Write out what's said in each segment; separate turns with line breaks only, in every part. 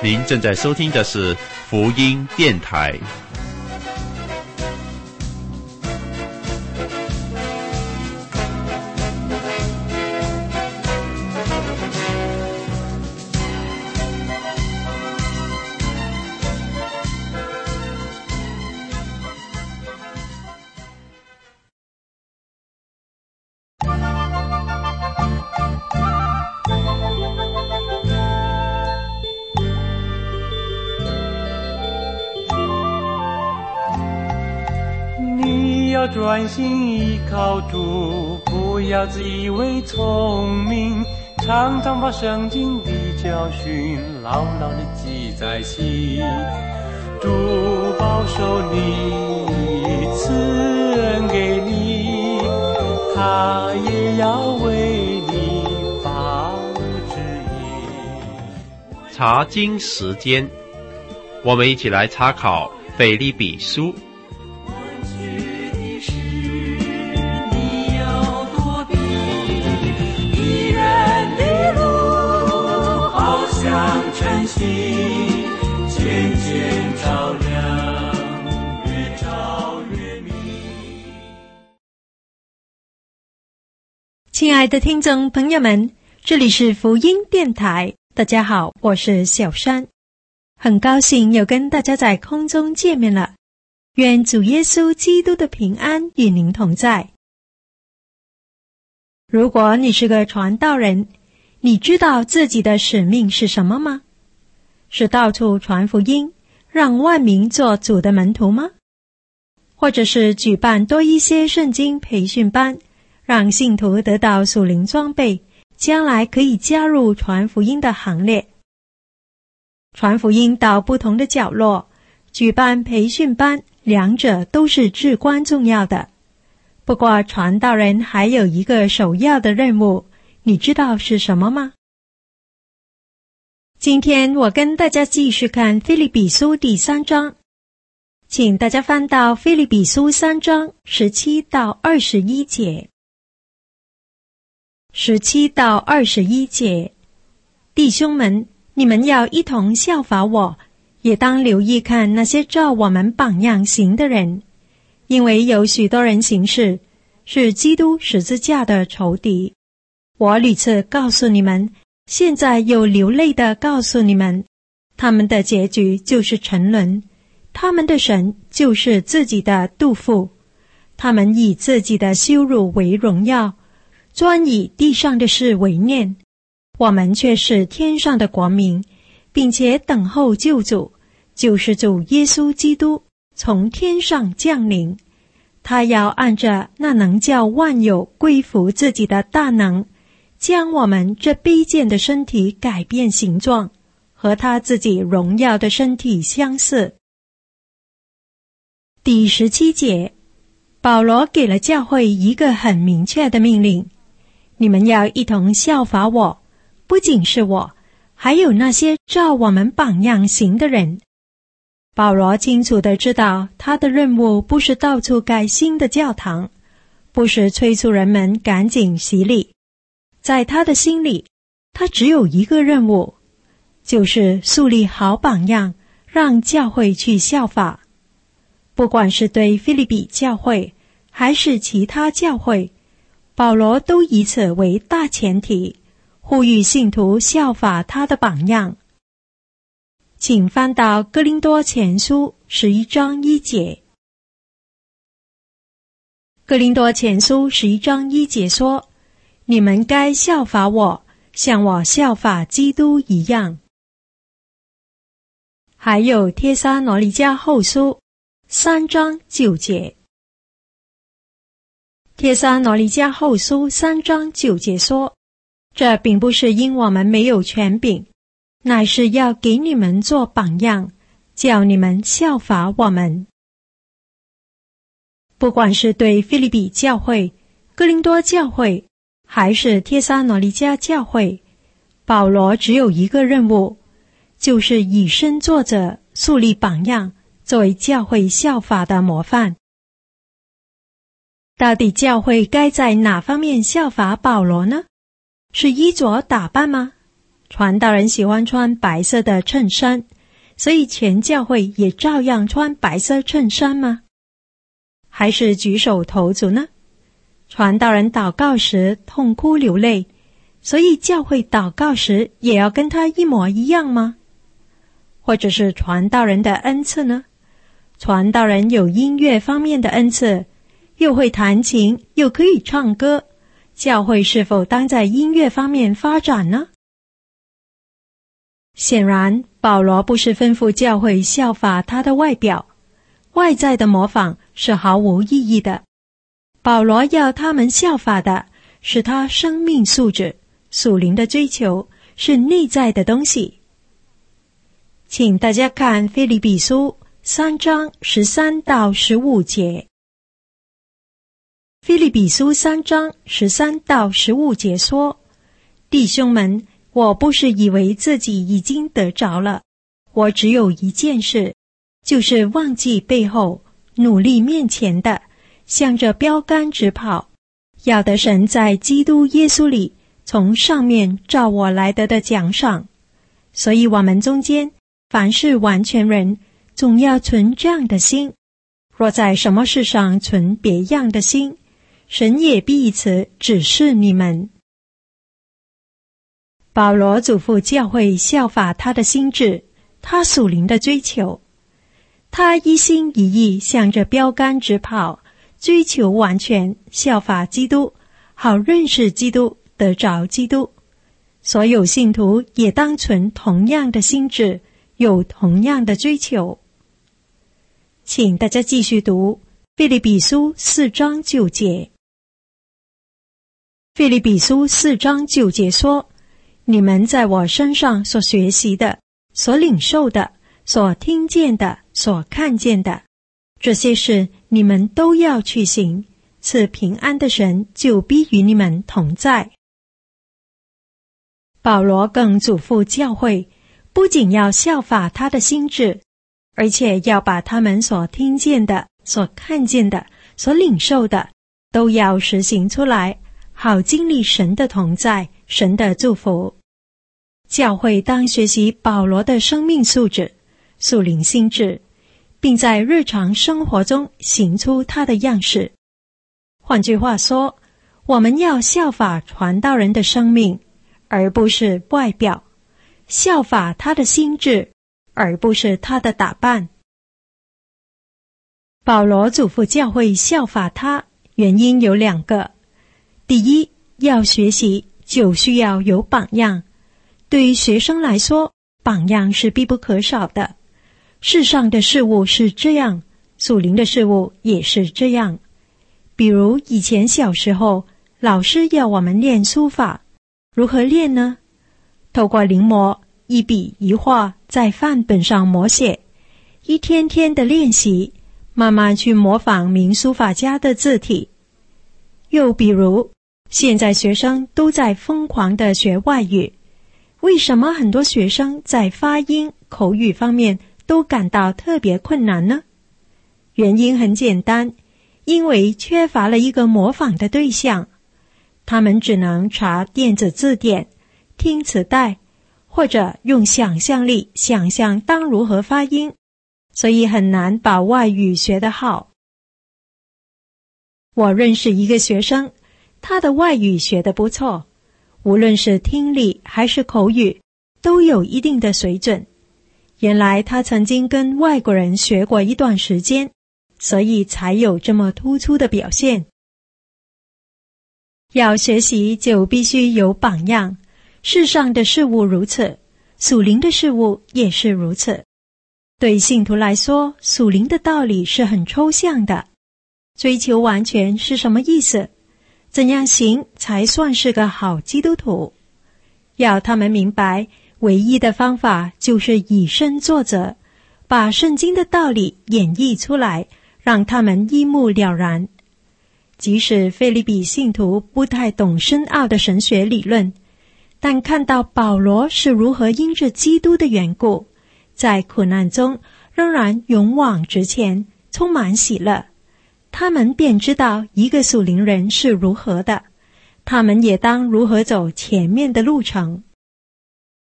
您正在收听的是福音电台。
专心依靠主，不要自以为聪明，常常把圣经的教训牢牢地记在心。主保守你，赐恩给你，他也要为你把路指引。
查经时间，我们一起来查考腓立比书。
渐渐照亮，越照越明。
亲爱的听众朋友们，这里是福音电台，大家好，我是小珊，很高兴又跟大家在空中见面了。愿主耶稣基督的平安与您同在。如果你是个传道人，你知道自己的使命是什么吗？是到处传福音，让万民做主的门徒吗？或者是举办多一些圣经培训班，让信徒得到属灵装备，将来可以加入传福音的行列？传福音到不同的角落，举办培训班，两者都是至关重要的。不过传道人还有一个首要的任务，你知道是什么吗？今天我跟大家继续看腓立比书第3章，请大家翻到腓立比书3章17到21节。17到21节，弟兄们，你们要一同效法我，也当留意看那些照我们榜样行的人，因为有许多人行事是基督十字架的仇敌。我屡次告诉你们，现在又流泪地告诉你们，他们的结局就是沉沦，他们的神就是自己的肚腹，他们以自己的羞辱为荣耀，专以地上的事为念。我们却是天上的国民，并且等候救主，就是主耶稣基督从天上降临。他要按着那能叫万有归服自己的大能，将我们这卑贱的身体改变形状，和他自己荣耀的身体相似。第17节，保罗给了教会一个很明确的命令，你们要一同效法我，不仅是我，还有那些照我们榜样行的人。保罗清楚地知道，他的任务不是到处盖新的教堂，不是催促人们赶紧洗礼。在他的心里，他只有一个任务，就是树立好榜样，让教会去效法。不管是对腓立比教会，还是其他教会，保罗都以此为大前提，呼吁信徒效法他的榜样。请翻到哥林多前书11章1节。哥林多前书11章1节说，你们该效法我，像我效法基督一样。还有帖撒罗尼迦后书3章9节。帖撒罗尼迦后书3章9节说，这并不是因我们没有权柄，乃是要给你们做榜样，叫你们效法我们。不管是对腓立比教会、哥林多教会，还是帖撒罗尼迦教会，保罗只有一个任务，就是以身作则，树立榜样，作为教会效法的模范。到底教会该在哪方面效法保罗呢？是衣着打扮吗？ 传道人喜欢穿白色的衬衫，所以全教会也照样穿白色衬衫吗？还是举手投足呢？传道人祷告时痛哭流泪，所以教会祷告时也要跟他一模一样吗？或者是传道人的恩赐呢？传道人有音乐方面的恩赐，又会弹琴，又可以唱歌，教会是否当在音乐方面发展呢？显然，保罗不是吩咐教会效法他的外表，外在的模仿是毫无意义的。保罗要他们效法的是他生命素质，属灵的追求是内在的东西。请大家看腓立比书3章13到15节。腓立比书3章13到15节说：弟兄们，我不是以为自己已经得着了，我只有一件事，就是忘记背后，努力面前的，向着标杆直跑，要得神在基督耶稣里从上面照我来得的奖赏。所以我们中间凡是完全人，总要存这样的心。若在什么事上存别样的心，神也必以此指示你们。保罗嘱咐教会效法他的心志，他属灵的追求。他一心一意向着标杆直跑，追求完全，效法基督，好认识基督，得着基督。所有信徒也当存同样的心志，有同样的追求。请大家继续读腓立比书4章9节。腓立比书4章9节说：你们在我身上所学习的，所领受的，所听见的，所看见的，这些事你们都要去行，赐平安的神就必与你们同在。保罗更嘱咐教会，不仅要效法他的心志，而且要把他们所听见的，所看见的，所领受的，都要实行出来，好经历神的同在，神的祝福。教会当学习保罗的生命素质，属灵心志，并在日常生活中行出他的样式。换句话说，我们要效法传道人的生命，而不是外表；效法他的心志，而不是他的打扮。保罗嘱咐教会效法他，原因有2个。第一，要学习就需要有榜样。对于学生来说，榜样是必不可少的。世上的事物是这样，属灵的事物也是这样。比如以前小时候，老师要我们练书法，如何练呢？透过临摹，一笔一画在范本上摹写，一天天的练习，慢慢去模仿名书法家的字体。又比如，现在学生都在疯狂地学外语，为什么很多学生在发音、口语方面都感到特别困难呢？原因很简单，因为缺乏了一个模仿的对象。他们只能查电子字典，听磁带，或者用想象力想象当如何发音，所以很难把外语学得好。我认识一个学生，他的外语学得不错，无论是听力还是口语，都有一定的水准。原来他曾经跟外国人学过一段时间，所以才有这么突出的表现。要学习就必须有榜样，世上的事物如此，属灵的事物也是如此。对信徒来说，属灵的道理是很抽象的。追求完全是什么意思？怎样行才算是个好基督徒？要他们明白，唯一的方法就是以身作则，把圣经的道理演绎出来，让他们一目了然。即使腓立比信徒不太懂深奥的神学理论，但看到保罗是如何因着基督的缘故，在苦难中仍然勇往直前，充满喜乐，他们便知道一个属灵人是如何的，他们也当如何走前面的路程。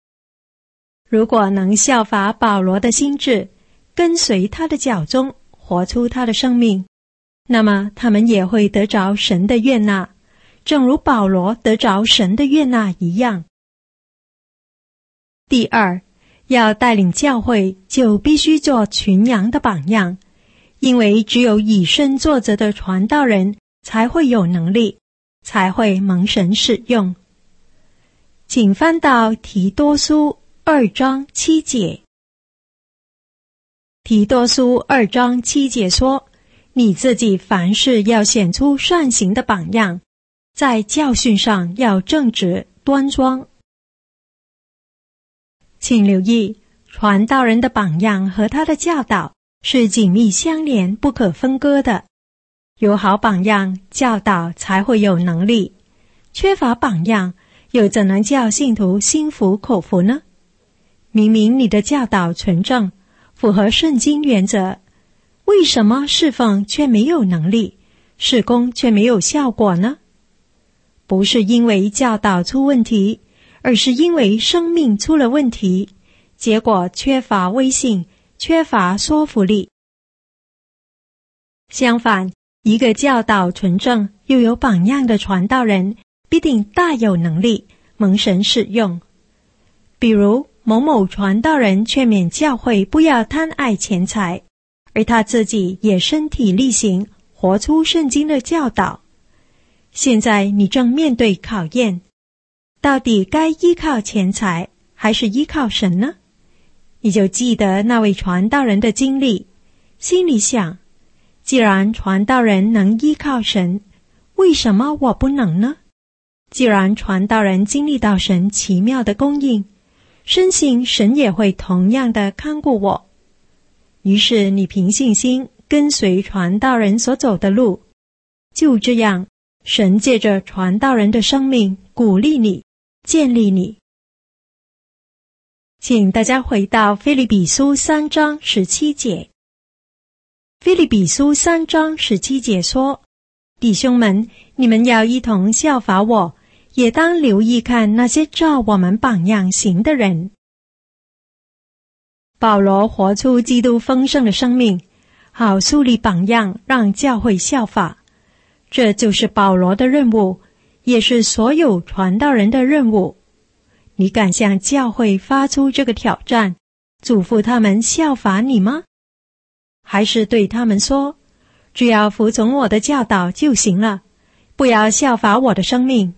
如果能效法保罗的心志，跟随他的脚踪，活出他的生命，那么他们也会得着神的悦纳，正如保罗得着神的悦纳一样。第二，要带领教会，就必须做群羊的榜样，因为只有以身作则的传道人才会有能力，才会蒙神使用。请翻到提多书2章7节。提多书2章7节说，你自己凡事要显出善行的榜样，在教训上要正直端庄。请留意，传道人的榜样和他的教导是紧密相连、不可分割的。有好榜样，教导才会有能力；缺乏榜样，又怎能叫信徒心服口服呢？明明你的教导纯正，符合圣经原则，为什么侍奉却没有能力，事工却没有效果呢？不是因为教导出问题，而是因为生命出了问题，结果缺乏威信，缺乏说服力。相反，一个教导纯正又有榜样的传道人，必定大有能力，蒙神使用。比如某某传道人劝勉教会不要贪爱钱财，而他自己也身体力行，活出圣经的教导。现在你正面对考验，到底该依靠钱财还是依靠神呢？你就记得那位传道人的经历，心里想，既然传道人能依靠神，为什么我不能呢？既然传道人经历到神奇妙的供应，深信神也会同样的看顾我。于是你凭信心跟随传道人所走的路，就这样，神借着传道人的生命鼓励你，建立你。请大家回到腓立比书3章17节。腓立比书3章17节说，弟兄们，你们要一同效法我，也当留意看那些照我们榜样行的人。保罗活出基督丰盛的生命，好树立榜样，让教会效法。这就是保罗的任务，也是所有传道人的任务。你敢向教会发出这个挑战，嘱咐他们效法你吗？还是对他们说，只要服从我的教导就行了，不要效法我的生命？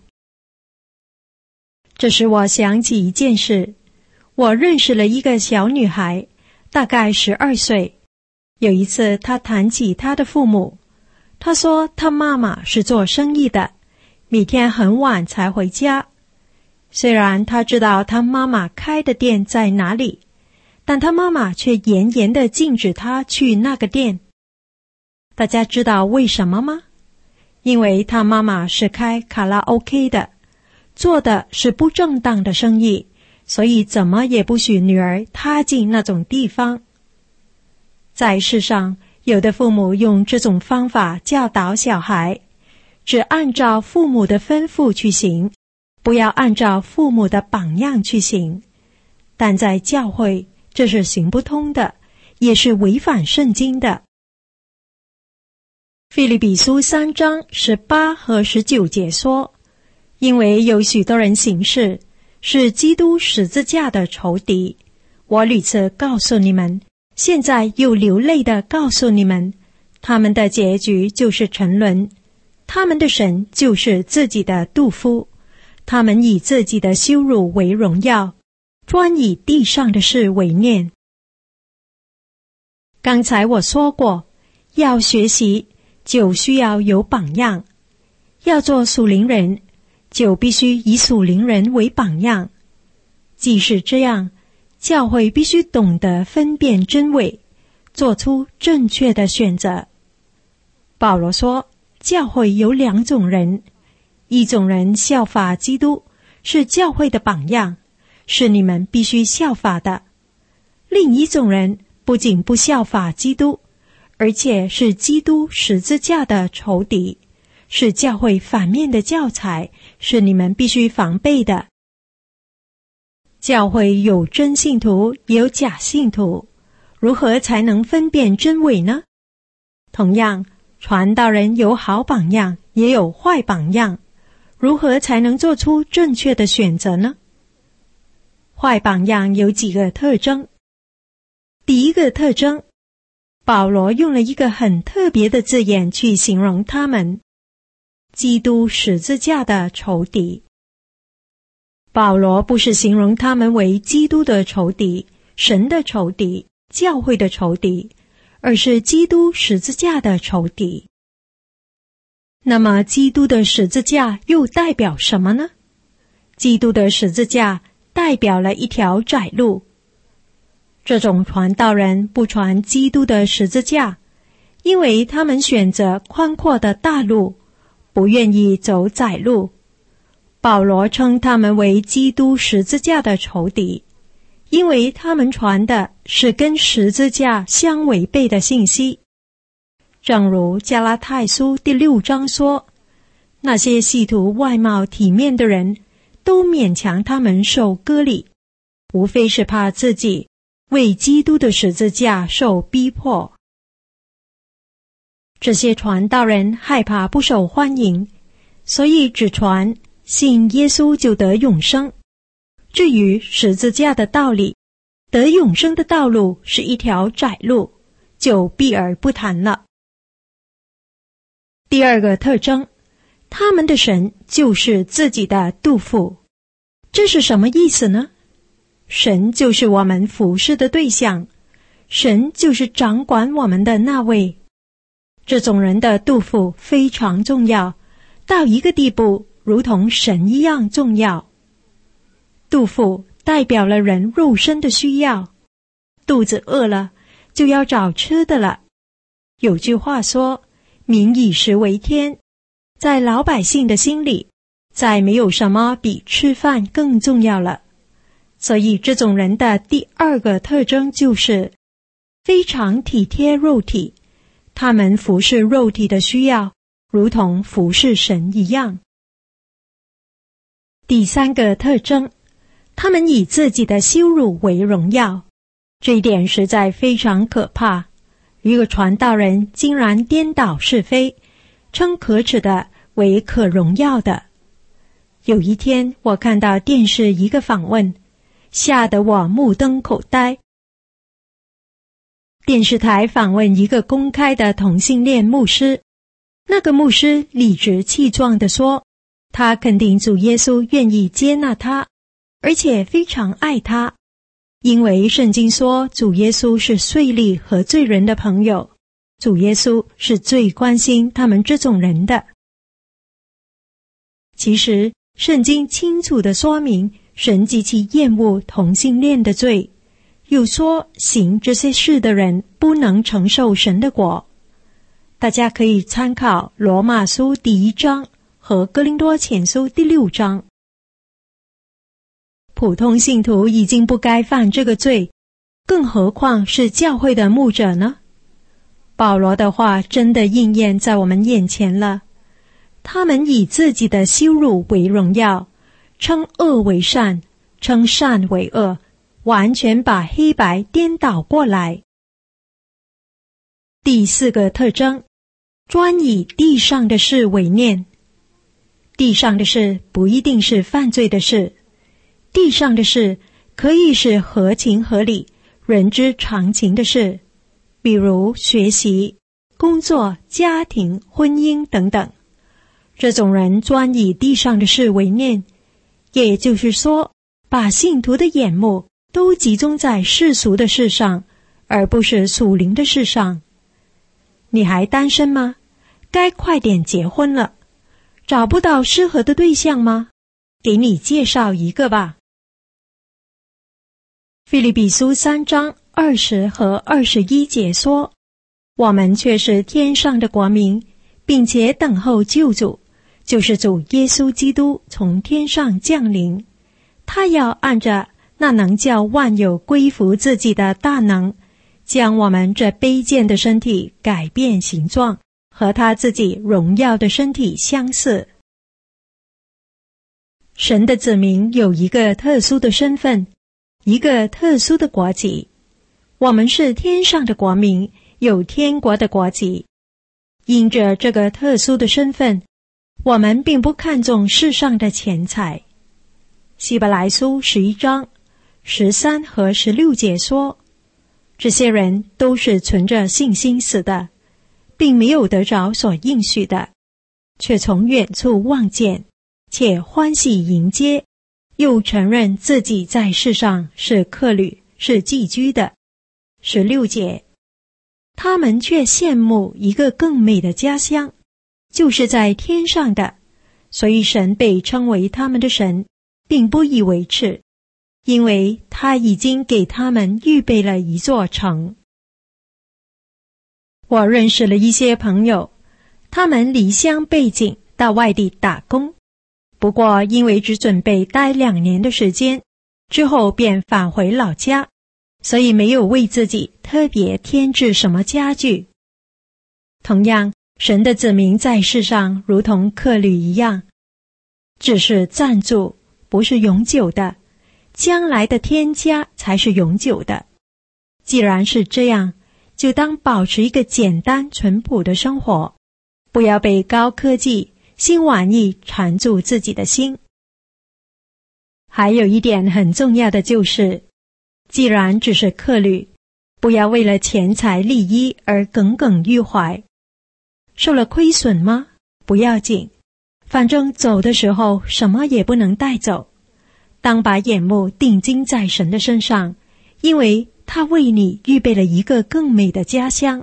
这使我想起一件事，我认识了一个小女孩，大概12岁。有一次她谈起她的父母，她说她妈妈是做生意的，每天很晚才回家。虽然她知道她妈妈开的店在哪里，但她妈妈却严严地禁止她去那个店。大家知道为什么吗？因为她妈妈是开卡拉 OK 的，做的是不正当的生意，所以怎么也不许女儿踏进那种地方。在世上，有的父母用这种方法教导小孩，只按照父母的吩咐去行，不要按照父母的榜样去行。但在教会，这是行不通的，也是违反圣经的。腓立比书3章18和19节说，因为有许多人行事，是基督十字架的仇敌。我屡次告诉你们，现在又流泪地告诉你们，他们的结局就是沉沦，他们的神就是自己的肚夫，他们以自己的羞辱为荣耀，专以地上的事为念。刚才我说过，要学习就需要有榜样，要做属灵人，就必须以属灵人为榜样。即使这样，教会必须懂得分辨真伪，做出正确的选择。保罗说，教会有2种人，一种人效法基督，是教会的榜样，是你们必须效法的；另一种人不仅不效法基督，而且是基督十字架的仇敌，是教会反面的教材，是你们必须防备的。 教会有真信徒，也有假信徒，如何才能分辨真伪呢？同样，传道人有好榜样，也有坏榜样，如何才能做出正确的选择呢？坏榜样有几个特征。第一个特征，保罗用了一个很特别的字眼去形容他们：基督十字架的仇敌。保罗不是形容他们为基督的仇敌、神的仇敌、教会的仇敌，而是基督十字架的仇敌。那么基督的十字架又代表什么呢？基督的十字架代表了一条窄路。这种传道人不传基督的十字架，因为他们选择宽阔的大路，不愿意走窄路。保罗称他们为基督十字架的仇敌，因为他们传的是跟十字架相违背的信息。正如加拉太书第6章说，那些信徒外貌体面的人都勉强他们受割礼，无非是怕自己为基督的十字架受逼迫。这些传道人害怕不受欢迎，所以只传信耶稣就得永生。至于十字架的道理，得永生的道路是一条窄路，就避而不谈了。第二个特征，他们的神就是自己的肚腹。这是什么意思呢？神就是我们服侍的对象，神就是掌管我们的那位。这种人的肚腹非常重要，到一个地步如同神一样重要。肚腹代表了人肉身的需要，肚子饿了就要找吃的了。有句话说，民以食为天，在老百姓的心里，再没有什么比吃饭更重要了。所以这种人的第二个特征就是非常体贴肉体，他们服侍肉体的需要，如同服侍神一样。第三个特征，他们以自己的羞辱为荣耀，这一点实在非常可怕。一个传道人竟然颠倒是非，称可耻的为可荣耀的。有一天我看到电视一个访问，吓得我目瞪口呆。电视台访问一个公开的同性恋牧师，那个牧师理直气壮地说，他肯定主耶稣愿意接纳他，而且非常爱他，因为圣经说主耶稣是税吏和罪人的朋友，主耶稣是最关心他们这种人的。其实圣经清楚地说明神极其厌恶同性恋的罪，又说行这些事的人不能承受神的国。大家可以参考罗马书第1章和哥林多前书第6章。普通信徒已经不该犯这个罪，更何况是教会的牧者呢？保罗的话真的应验在我们眼前了。他们以自己的羞辱为荣耀，称恶为善，称善为恶，完全把黑白颠倒过来。第四个特征，专以地上的事为念。地上的事不一定是犯罪的事，地上的事可以是合情合理、人之常情的事，比如学习、工作、家庭、婚姻等等。这种人专以地上的事为念，也就是说，把信徒的眼目都集中在世俗的事上，而不是属灵的事上。你还单身吗？该快点结婚了。找不到适合的对象吗？给你介绍一个吧。腓立比书3章20和21节说，我们却是天上的国民，并且等候救主，就是主耶稣基督从天上降临。他要按着那能叫万有归服自己的大能，将我们这卑贱的身体改变形状，和他自己荣耀的身体相似。 神的子民有一个特殊的身份，一个特殊的国籍。我们是天上的国民，有天国的国籍。因着这个特殊的身份，我们并不看重世上的钱财。希伯来书11章13和16节说，这些人都是存着信心死的，并没有得着所应许的，却从远处望见，且欢喜迎接，又承认自己在世上是客旅，是寄居的。16节，他们却羡慕一个更美的家乡，就是在天上的，所以神被称为他们的神，并不以为耻，因为他已经给他们预备了一座城。我认识了一些朋友，他们离乡背井到外地打工，不过因为只准备待2年的时间，之后便返回老家，所以没有为自己特别添置什么家具。同样，神的子民在世上如同客旅一样，只是暂住，不是永久的，将来的天家才是永久的。既然是这样，就当保持一个简单淳朴的生活，不要被高科技、新玩意缠住自己的心。还有一点很重要的就是，既然只是客旅，不要为了钱财利益而耿耿于怀。受了亏损吗？不要紧，反正走的时候什么也不能带走。当把眼目定睛在神的身上，因为他为你预备了一个更美的家乡。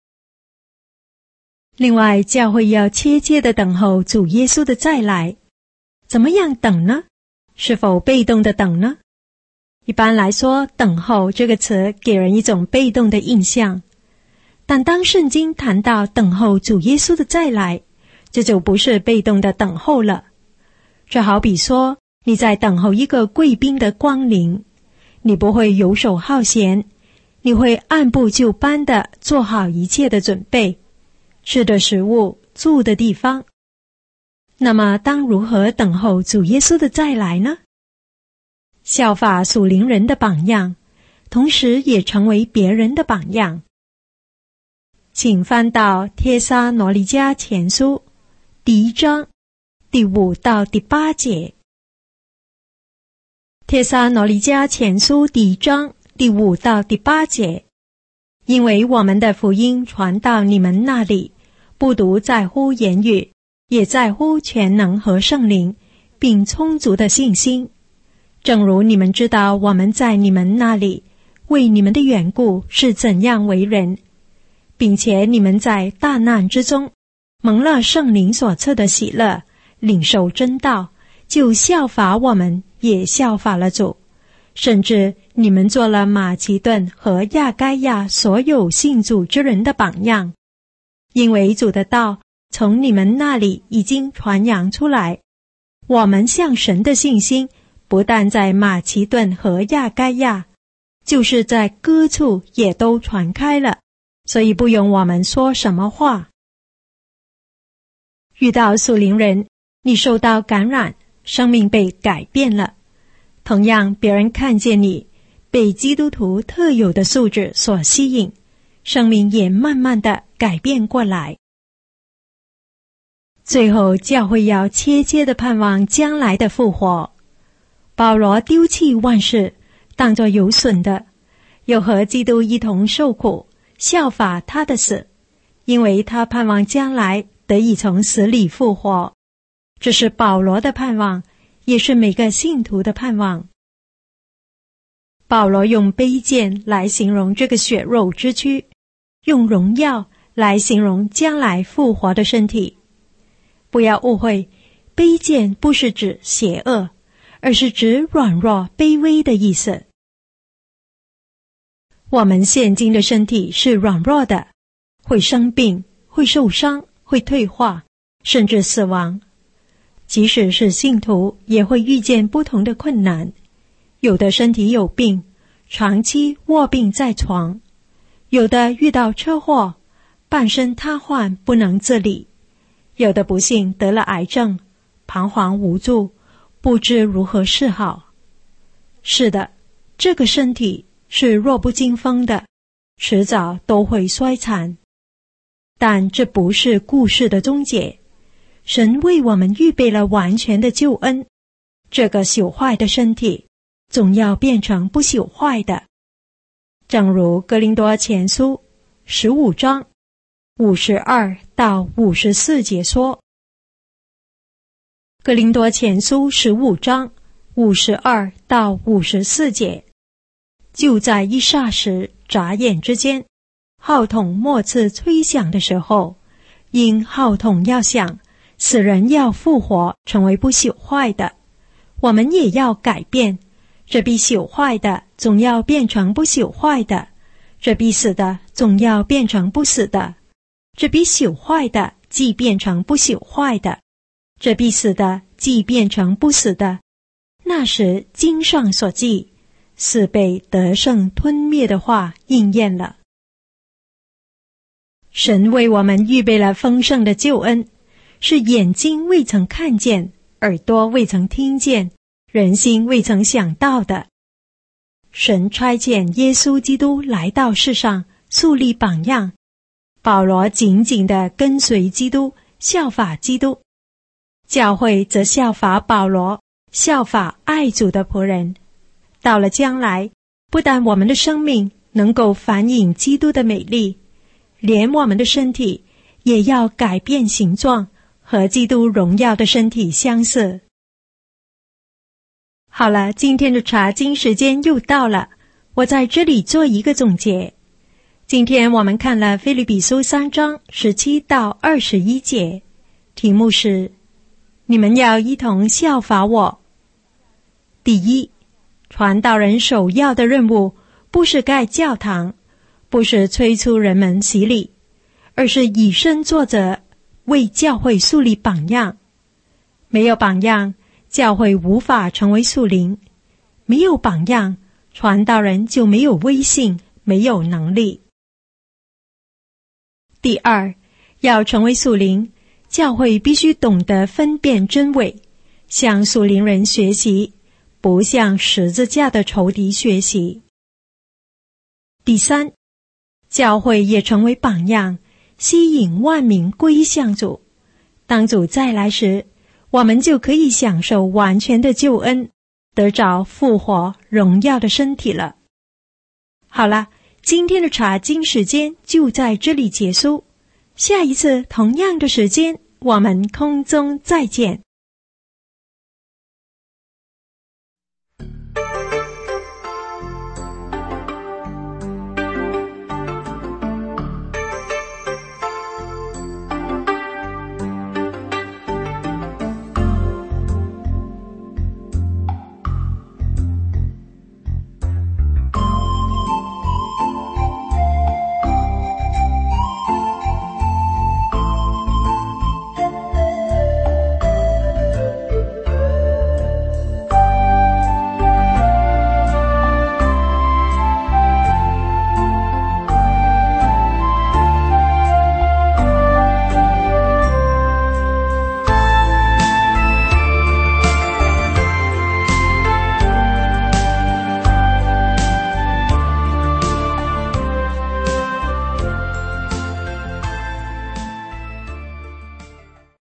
另外，教会要切切地等候主耶稣的再来。怎么样等呢？是否被动的等呢？一般来说，等候这个词给人一种被动的印象。但当圣经谈到等候主耶稣的再来，这就不是被动的等候了。这好比说，你在等候一个贵宾的光临，你不会游手好闲，你会按部就班地做好一切的准备，吃的食物，住的地方。那么当如何等候主耶稣的再来呢？效法属灵人的榜样，同时也成为别人的榜样。请翻到帖撒罗尼迦前书第1章第5到第8节。帖撒罗尼迦前书第1章第5到第8节，因为我们的福音传到你们那里，不独在乎言语，也在乎全能和圣灵，并充足的信心。正如你们知道我们在你们那里为你们的缘故是怎样为人，并且你们在大难之中蒙了圣灵所赐的喜乐，领受真道，就效法我们，也效法了主，甚至你们做了马其顿和亚该亚所有信主之人的榜样。因为主的道从你们那里已经传扬出来，我们向神的信心不但在马其顿和亚该亚，就是在各处也都传开了，所以不用我们说什么话。遇到属灵人，你受到感染，生命被改变了。同样，别人看见你被基督徒特有的素质所吸引，生命也慢慢地改变过来。最后，教会要切切地盼望将来的复活。保罗丢弃万事，当作有损的，又和基督一同受苦，效法他的死，因为他盼望将来得以从死里复活。这是保罗的盼望，也是每个信徒的盼望。保罗用卑贱来形容这个血肉之躯，用荣耀来形容将来复活的身体。不要误会，卑贱不是指邪恶，而是指软弱卑微的意思。我们现今的身体是软弱的，会生病，会受伤，会退化，甚至死亡。即使是信徒，也会遇见不同的困难。有的身体有病，长期卧病在床；有的遇到车祸，半身瘫痪不能自理；有的不幸得了癌症，彷徨无助， 不知如何是好。是的，这个身体是弱不禁风的，迟早都会衰残。但这不是故事的终结，神为我们预备了完全的救恩，这个朽坏的身体总要变成不朽坏的。正如哥林多前书15章52到54节说，哥林多前书15章52到54节，就在一霎时眨眼之间，号筒末次吹响的时候，因号筒要响，死人要复活，成为不朽坏的，我们也要改变，这必朽坏的总要变成不朽坏的，这必死的总要变成不死的，这必朽坏的既变成不朽坏的，这必死的既变成不死的。那时经上所记，死被得胜吞灭的话应验了。神为我们预备了丰盛的救恩，是眼睛未曾看见，耳朵未曾听见，人心未曾想到的。神差遣耶稣基督来到世上，树立榜样，保罗紧紧地跟随基督，效法基督，教会则效法保罗，效法爱主的仆人。到了将来，不但我们的生命能够反映基督的美丽，连我们的身体也要改变形状，和基督荣耀的身体相似。好了，今天的查经时间又到了，我在这里做一个总结。今天我们看了腓立比书3章17到21节，题目是你们要一同效法我。第一，传道人首要的任务不是盖教堂，不是催促人们洗礼，而是以身作则，为教会树立榜样。没有榜样，教会无法成为属灵；没有榜样，传道人就没有威信，没有能力。第二，要成为属灵，教会必须懂得分辨真伪，向属灵人学习，不向十字架的仇敌学习。第三，教会也成为榜样，吸引万民归向主。当主再来时，我们就可以享受完全的救恩，得着复活荣耀的身体了。好了，今天的查经时间就在这里结束，下一次同样的时间，我们空中再见。